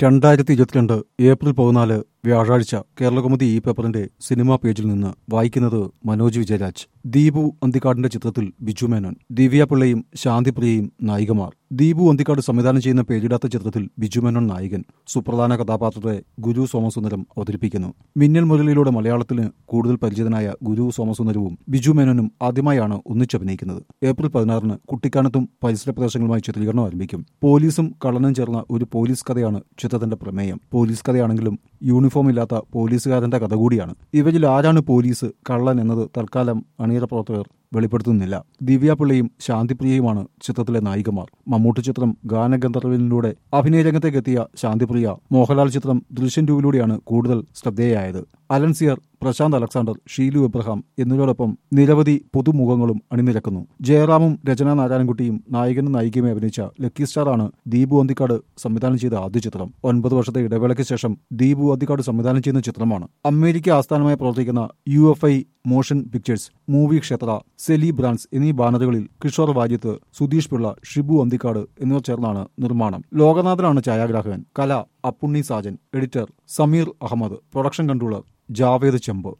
2022 April 14 വ്യാഴാഴ്ച കേരളകൗമുദി ഈ പേപ്പറിന്റെ സിനിമാ പേജിൽ നിന്ന് വായിക്കുന്നത് മനോജ് വിജയരാജ്. ദീപു അന്തിക്കാടിന്റെ ചിത്രത്തിൽ ബിജു മേനോൻ, ദിവ്യ പിള്ളയും ശാന്തിപ്രിയയും നായികമാർ. ദീപു അന്തിക്കാട് സംവിധാനം ചെയ്യുന്ന പേരിടാത്ത ചിത്രത്തിൽ ബിജു മേനോൻ നായകൻ. സുപ്രധാന കഥാപാത്രത്തെ ഗുരു സോമസുന്ദരം അവതരിപ്പിക്കുന്നു. മിന്നൽ മുരളിയിലൂടെ മലയാളത്തിന് കൂടുതൽ പരിചിതനായ ഗുരു സോമസുന്ദരവും ബിജു മേനോനും ആദ്യമായാണ് ഒന്നിച്ചഭിനയിക്കുന്നത്. ഏപ്രിൽ 16 കുട്ടിക്കാനത്തും പരിസര പ്രദേശങ്ങളുമായി ചിത്രീകരണം ആരംഭിക്കും. പോലീസും കള്ളനും ചേർന്ന ഒരു പോലീസ് കഥയാണ് ചിത്രത്തിന്റെ പ്രമേയം. പോലീസ് കഥയാണെങ്കിലും യൂണിഫോം ഇല്ലാത്ത പോലീസുകാരന്റെ കഥ കൂടിയാണ്. ഇവരിൽ ആരാണ് പോലീസ്, കള്ളൻ എന്നത് തൽക്കാലം അണിയറ പ്രവർത്തകർ വെളിപ്പെടുത്തുന്നില്ല. ദിവ്യ പിള്ളയും ശാന്തിപ്രിയയുമാണ് ചിത്രത്തിലെ നായികമാർ. മമ്മൂട്ടി ചിത്രം ഗാനഗന്ധർവനിലൂടെ അഭിനയരംഗത്തേക്ക് എത്തിയ ശാന്തിപ്രിയ മോഹൻലാൽ ചിത്രം ദൃശ്യം 2 കൂടുതൽ ശ്രദ്ധേയായത്. Alan Sear, Prashanth Alexander, Sheelu Abraham എന്നിവരോടൊപ്പം നിരവധി പുതുമുഖങ്ങളും അണിനിരക്കുന്നു. ജയറാമും രചന നാരായണൻകുട്ടിയും നായകനും നായികയുമായി അഭിനയിച്ച ലക്കി സ്റ്റാറാണ് ദീപു അന്തിക്കാട് സംവിധാനം ചെയ്ത ആദ്യ ചിത്രം. 9 വർഷത്തെ ഇടവേളയ്ക്ക് ശേഷം ദീപു അന്തിക്കാട് സംവിധാനം ചെയ്യുന്ന ചിത്രമാണ്. അമേരിക്ക ആസ്ഥാനമായി പ്രവർത്തിക്കുന്ന UFI motion pictures, movie Kshetra, Celebrands എന്നീ ബാനറുകളിൽ കിഷോർ വാര്യത്ത്, സുധീഷ് പിള്ള, ഷിബു അന്തിക്കാട് എന്നിവർ ചേർന്നാണ് നിർമ്മാണം. ലോകനാഥനാണ് ഛായാഗ്രാഹകൻ. കല Appunni Sajan, editor Sameer Ahammed, production controller Javed ചെമ്പ്.